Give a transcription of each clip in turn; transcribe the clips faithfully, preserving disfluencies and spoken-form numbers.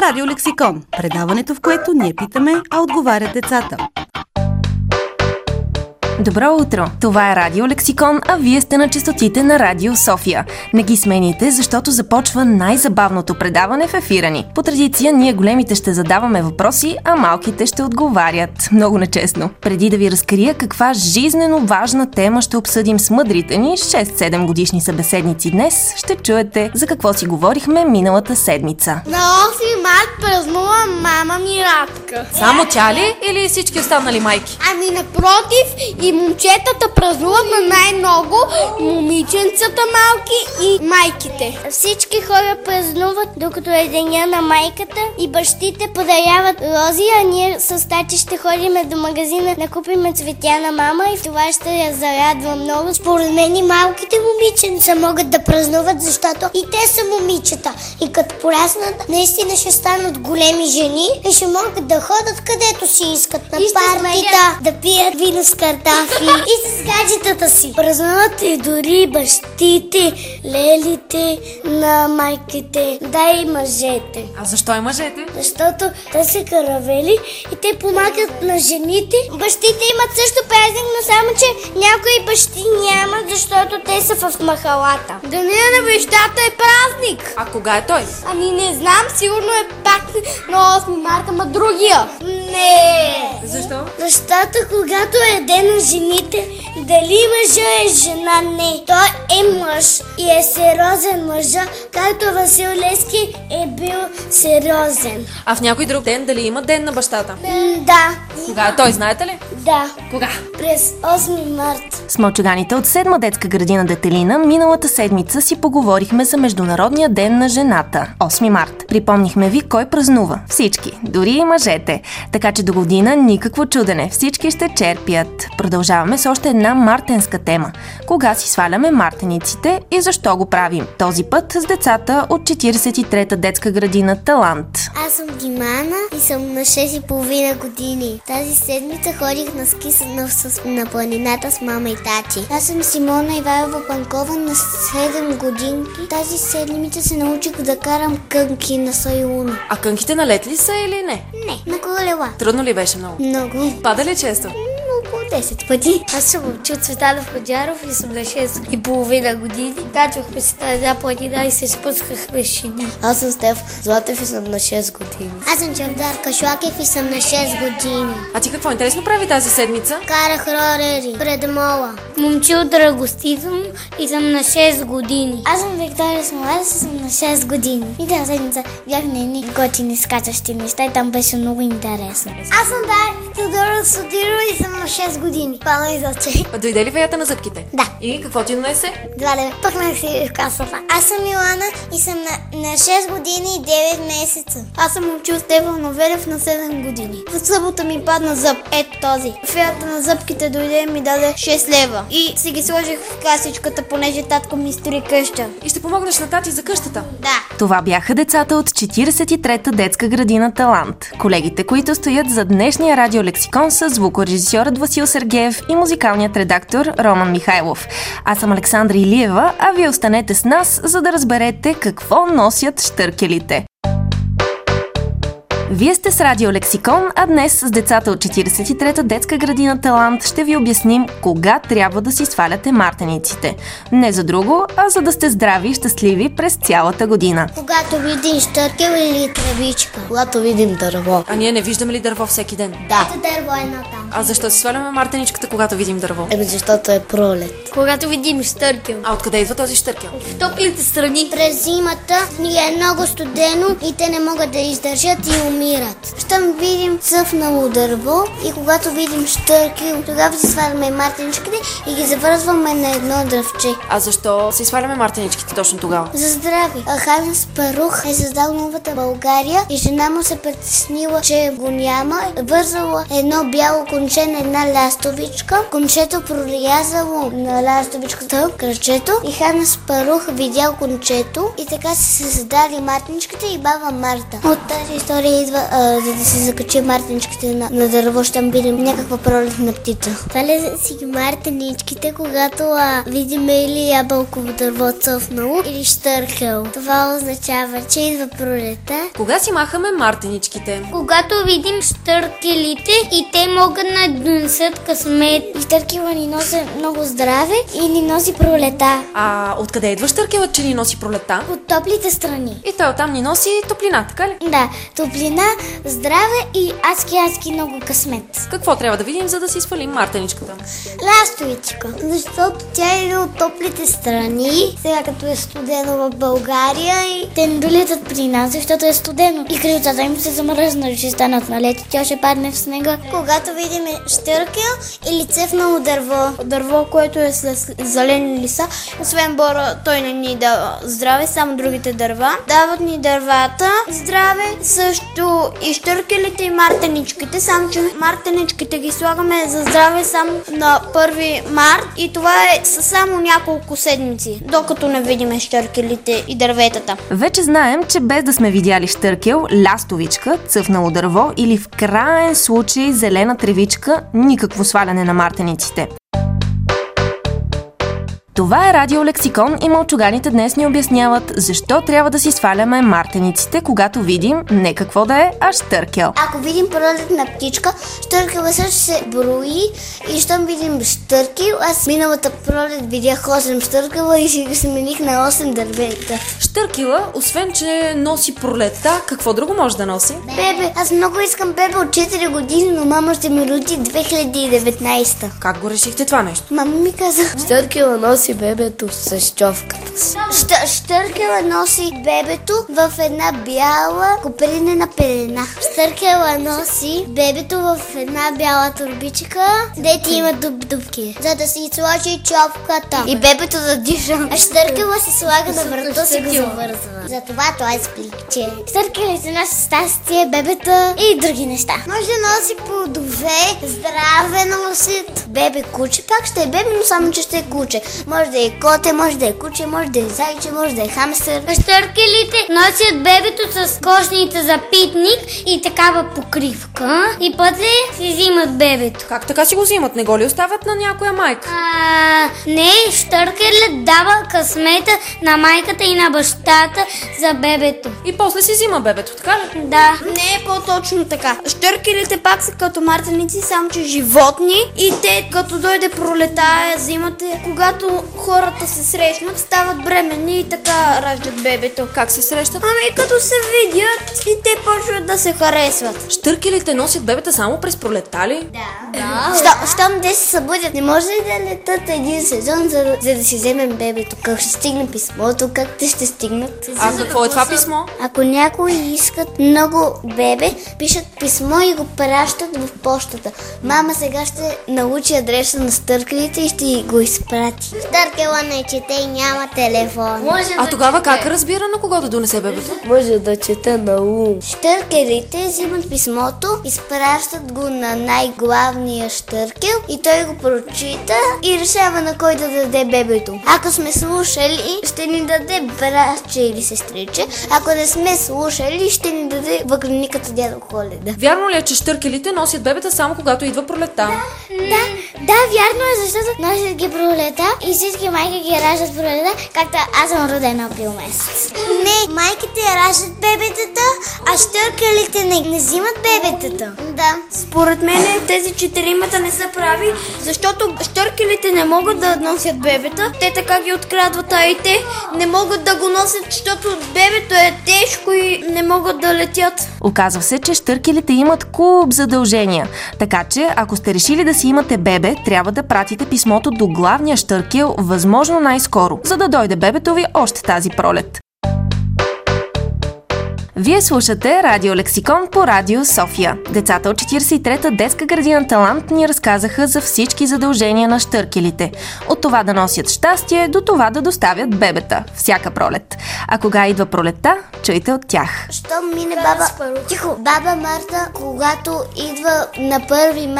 Радиолексикон, предаването, в което ние питаме, а отговарят децата. Добро утро! Това е Радио Лексикон, а вие сте на честотите на Радио София. Не ги смените, защото започва най-забавното предаване в ефира ни. По традиция, ние големите ще задаваме въпроси, а малките ще отговарят. Много нечестно. Преди да ви разкрия каква жизнено важна тема ще обсъдим с мъдрите ни шест-седем годишни събеседници днес, ще чуете за какво си говорихме миналата седмица. На осми март празнува мама ми Радка. Само тя ли или всички останали майки? Ами напротив, и момчетата празнуват, на най-много момиченцата малки и майките. Всички хора празнуват, докато е деня на майката и бащите подаряват рози, а ние с тати ще ходим до магазина да купим цветя на мама и това ще я зарадва много. Според мен и малките момиченца могат да празнуват, защото и те са момичета. И като пораснат, наистина ще станат големи жени и ще могат да ходят където си искат. На партита, да пият вино с картафи и с гаджетата си. Празнуват и дори бащите, лелите на майките, да и мъжете. А защо и мъжете? Защото те са каравели и те помагат на жените. Бащите имат също празник, но само че някои бащи нямат, защото те са в махалата. Деня на бащата е празник. А кога е той? Ами не знам, сигурно е пак на осми марта, ма другия. Не. Защо? Защото когато е ден на жените, дали мъжа е жена, не. Той е мъж и е сериозен мъжа, както Васил Левски е бил сериозен. А в някой друг ден дали има ден на бащата? М, да. Кога е той, знаете ли? Да. Кога? През осми март. С мълчуганите от седма детска градина Детелина миналата седмица си поговорихме за Международния ден на жената, осми март. Припомнихме ви кой празнува. Всички, дори и мъжете. Така че до година никакво чудене, всички ще черпят. Продължаваме с още една мартенска тема. Кога си сваляме мартениците и защо го правим? Този път с децата от четиридесет и трета детска градина Талант. Аз съм Димана и съм на шест и половина години. Тази седмица ходих на ски на, с, на планината с мама и тати. Аз съм Симона Ивайлова Панкова, на седем годинки. Тази седмица се научих да карам кънки на Сайлуна. А кънките на лед ли са или не? Не, на колела. Трудно ли беше много? Много. Пада ли често? Около десет пъти. Аз съм учил Цветанов Хаджаров и съм на шест и половина години. Качвахме се на една планина и се спускахме шини. Аз съм Стеф Златев и съм на шест години. Аз съм Чавдар Кашлакев и съм на шест години. А ти какво интересно прави тази седмица? Карах ролери пред мола. Момчил Драгостизъм и съм на шест години. Аз съм Виктория Смолева и съм на шест години. И тази седмица бях на едни готини скачащи неща и там беше много интересно. Аз съм Дай Теодора Сотирова и съм на шест години. Пана изоче. А дойде ли веята на зъбките? Да. И какво ти донесе? Два лева. Пъкнах си в касата. Аз съм Милана и съм на, на шест години и девет месеца. Аз съм момчил Стефан Новелев на седем години. В събота ми падна зъб. Ето този. Феята на зъбките дойде и ми даде шест лева. И си ги сложих в касичката, понеже татко ми строи къща. И ще помогнеш на тати за къщата? Да. Това бяха децата от четиридесет и трета детска градина Талант. Колегите, които стоят за днешния радиолексикон, са звукорежисьорът Васил Сергеев и музикалният редактор Роман Михайлов. Аз съм Александра Илиева, а вие останете с нас, за да разберете какво носят щъркелите. Вие сте с Радио Лексикон, а днес с децата от четиридесет и трета детска градина Талант ще ви обясним кога трябва да си сваляте мартениците. Не за друго, а за да сте здрави и щастливи през цялата година. Когато видим щъркел или тревичка. Когато видим дърво. А ние не виждаме ли дърво всеки ден? Да. Ето дърво е на там. А защо си сваляме мартеничката, когато видим дърво? Еми защото е пролет. Когато видим щъркел. А откъде идва този щъркел? В топлите страни. През зимата ни е много студено и те не могат да издържат и умират. Щом видим цъфнало дърво и когато видим щъркел, тогава си сваляме мартеничките и ги завързваме на едно дръвче. А защо си сваляме мартеничките точно тогава? За здраве. Ханя Спарух е създал новата България и жена му се притеснила, че го няма. Вързала едно бяло конче на една лястовичка. Кончето прорязало на лястовичката кръчето и Хана Спарух видял кончето и така се създали мартеничките и баба Марта. От тази история идва, а, за да се закачи мартеничките на, на дърво, щом видим някаква пролетна птица. Това ли си ги мартеничките, когато а, видим или ябълково дърво цъфнало или щъркало? Това означава, че идва пролета. Кога си махаме мартеничките? Когато видим щъркелите и те могат да донесат късмет. И щъркела ни носи много здраве и ни носи пролета. А откъде идва щъркелът, че ни носи пролета? От топлите страни. И той оттам ни носи топлина, така ли? Да, топлина, здраве и адски-адски много късмет. Какво трябва да видим, за да си свалим мартеничката? Ластовичка. Защото тя е от топлите страни. Сега като е студено в България и те не долетат при нас, защото е студено. И крилцата им се замръзнали, ще станат налети. Тя ще падне в снега. Когато видим щъркел или цъфнало дърво. Дърво, което е с зелени лиса. Освен бора, той не ни дава здраве, само другите дърва. Дават ни дървата здраве, също и щъркелите и мартеничките. Само че мартеничките ги слагаме за здраве само на първи март и това е със само няколко седмици, докато не видим щъркелите и дърветата. Вече знаем, че без да сме видяли щъркел, лястовичка, цъфнало дърво или в краен случай зелена тревичка, никакво сваляне на мартениците. Това е Радио Лексикон и мълчуганите днес ни обясняват защо трябва да си сваляме мартениците, когато видим не какво да е, а щъркел. Ако видим пролетна птичка, щъркела също се брои и щом видим щъркел, аз миналата пролет видях осем щъркела и си ги смених на осем дървета. Щъркела, освен че носи пролета, какво друго може да носи? Бебе, аз много искам бебе от четири години, но мама ще ми роди две хиляди и деветнадесета. Как го решихте това нещо? Мама ми каза. Щъркела носи бебето с човката си. Щ- щъркела носи бебето в една бяла копринена пелена. Щъркела носи бебето в една бяла турбичка, дето има дуб-дубки, за да си сложи човката и бебето да диша. А щъркела си слага на врата си го завързва. Затова това е спликче. Щъркела се носи щастие, бебета и други неща. Може да носи плодове, здраве носит. Бебе куче, пак ще е бебе, но само че ще е куче. Може да е коте, може да е куче, може да е зайче, може да е хамстер. Щъркелите носят бебето с кошните за питник и такава покривка и после си взимат бебето. Как така си го взимат? Не го ли оставят на някоя майка? А, не, щъркелят дава късмета на майката и на бащата за бебето. И после си взима бебето, така ли? Да. Не е по-точно така. Щъркелите пак са като мартеници, само че животни и те като дойде пролетая, зимата, когато хората се срещнат, стават бременни и така раждат бебето. Как се срещат? Ами като се видят и те почват да се харесват. Щъркелите носят бебета само през пролета ли? Да. Що, щом те се събудят, не може ли да летат един сезон, за, за да си вземем бебето? Как ще стигне писмото, как те ще стигнат? А какво е това писмо? Ако някои искат много бебе, пишат писмо и го пращат в почтата. Мама сега ще научи адреса на щъркелите и ще го изпрати. Щъркела не чете и няма телефон. А тогава как разбира на кого да донесе бебето? Може да чете на ум. Щъркелите взимат писмото, изпращат го на най-главния щъркел и той го прочита и решава на кой да даде бебето. Ако сме слушали, ще ни даде братче или сестриче. Ако не сме слушали, ще ни даде въглениката дядо Коледа. Вярно ли е, че щъркелите носят бебета само когато идва пролета? Да, да, вярно е, защото носят ги пролета и всички майки ги раждат пролета, както аз съм родена април месец. Не, майките раждат бебетата, а щъркелите не, не взимат бебетата. Да. Според мен тези четиримата не са прави, защото щъркелите не могат да носят бебета. Те така ги открадват, а и те не могат да го носят, защото бебето е тежко и не могат да летят. Оказва се, че щъркелите имат куп задължения. Така че, ако сте решили да си имате бебе, трябва да пратите писмото до главния щъркел възможно най-скоро, за да дойде бебето ви още тази пролет. Вие слушате Радио Лексикон по Радио София. Децата от четиридесет и трета детска градина Талант ни разказаха за всички задължения на щъркелите. От това да носят щастие до това да доставят бебета всяка пролет. А кога идва пролетта, чуйте от тях. Щом мине баба... Тихо, баба Марта, когато идва на първи март,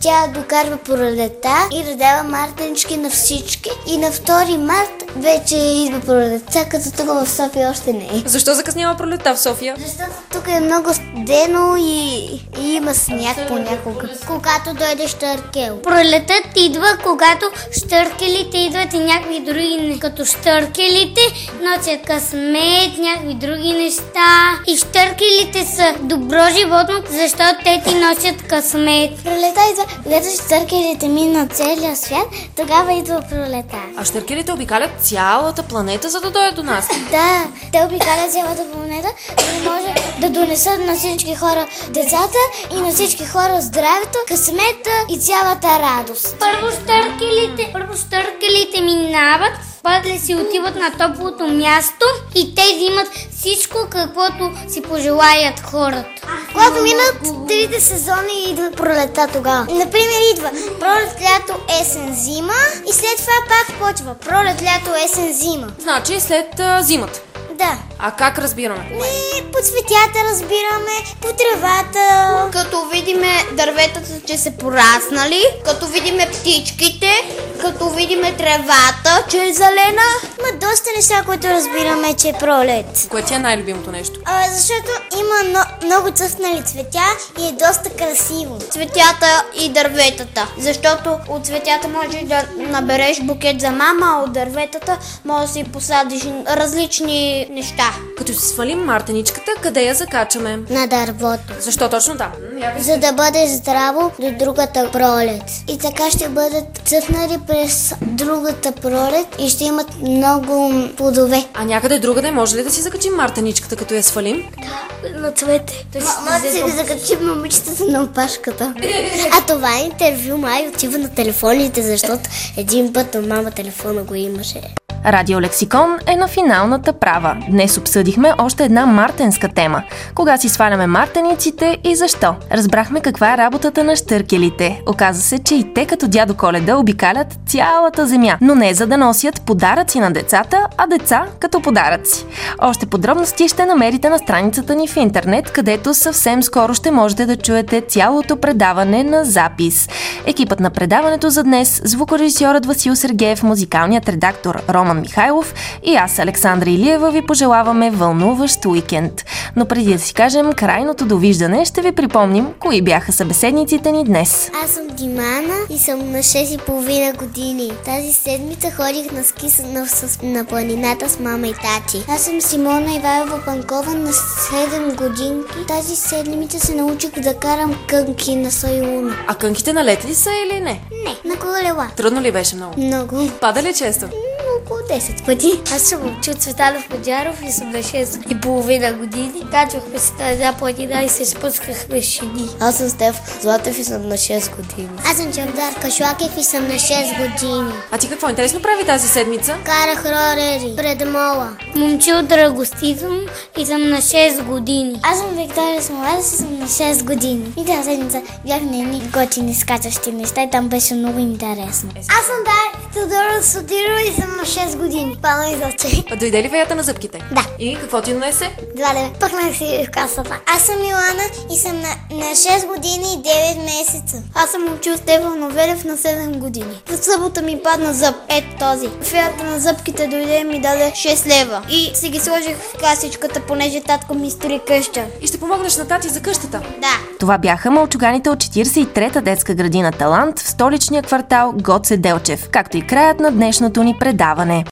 Тя докарва пролета и раздава мартенички на всички. И на втори март вече идва пролета, като тук в София още не е. Защо закъснява пролета в София? Защото тук е много студено и, и има сняг понякога. Когато дойде щъркел. Пролетът идва, когато щъркелите идват и някакви други не. Като щъркелите носят късмет, някакви други неща. И щъркелите са добро животно, защото те ти носят късмет. Пролета идва, когато щъркелите минат целия свят, тогава идва пролета. А щъркелите обикалят цялата планета, за да дойдат до нас. Да, те обикалят цялата планета, за да може да донесат на всички хора децата и на всички хора здравето, късмета и цялата радост. Първо щъркелите, първо щъркелите минават, после си отиват на топлото място и те взимат всичко, каквото си пожелаят хората. Когато минат трите сезони, идва пролета тогава. Например, идва пролет, лято, есен, зима и след това пак почва пролет, лято, есен, зима. Значи след а, зимата. Да. А как разбираме? Не, по цветята разбираме, по тревата. Като видиме дърветата, че са пораснали, като видиме птичките, като видиме тревата, че е зелена. Има доста неща, които разбираме, че е пролет. Кое ти е най-любимото нещо? А, защото има но, много цъфнали цветя и е доста красиво. Цветята и дърветата. Защото от цветята можеш да набереш букет за мама, а от дърветата можеш да си посадиш различни неща. Като си свалим мартеничката, къде я закачаме? На дървото. Защо точно там? За да бъде здраво до другата пролет. И така ще бъдат цъфнали през другата пролет и ще имат много плодове. А някъде другаде може ли да си закачим мартеничката, като я свалим? Да, на цвете. Може да си да закачим момичетата на опашката. А това интервю май отива на телефоните, защото един път на мама телефона го имаше. Радио Лексикон е на финалната права. Днес обсъдихме още една мартенска тема. Кога си сваляме мартениците и защо? Разбрахме каква е работата на щъркелите. Оказа се, че и те като дядо Коледа обикалят цялата земя, но не за да носят подаръци на децата, а деца като подаръци. Още подробности ще намерите на страницата ни в интернет, където съвсем скоро ще можете да чуете цялото предаване на запис. Екипът на предаването за днес, звукорежисьорът Васил Сергеев, музикалният редактор Роман Михайлов и аз, Александра Илиева, ви пожелаваме вълнуващ уикенд. Но преди да си кажем крайното довиждане, ще ви припомним кои бяха събеседниците ни днес. Аз съм Димана и съм на шест и половина години. Тази седмица ходих на ски на, на планината с мама и тати. Аз съм Симона Ивайлова Панкова, на седем годинки. Тази седмица се научих да карам кънки на Сойлуна. А кънките на лед ли са или не? Не, на колела. Трудно ли беше много? Много. Пада ли често? Около десет пъти. Аз съм учил Цветанов Маджаров и съм на шест и половина години. Качвахме се тази една планина и се спускахме шини. Аз съм Стеф Златев и съм на шест години. Аз съм Чавдар Кашлакев и съм на шест години. А ти какво интересно прави тази седмица? Карах ролери пред мола. Момчил Драгости съм и съм на шест години. Аз съм Виктория Смолазов и съм на шест години. И тази седмица бях на едни готини скачащи неща и там беше много интересно. Аз съм Дай Тодора Сотирова и съм на шест години. Пана и заче. А дойде ли веята на зъбките? Да. И какво ти донесе? Два лева. Пъхнах си в касата. Аз съм Милана и съм на, на шест години и девет месеца. Аз съм учил Стефан Новелев на седем години. В събота ми падна зъб. Ето този. Феята на зъбките дойде и ми даде шест лева. И си ги сложих в касичката, понеже татко ми строи къща. И ще помогнеш на тати за къщата? Да. Това бяха мълчуганите от четиридесет и трета детска градина Талант в столичния квартал Гоце Делчев, както и краят на днешното ни предаване.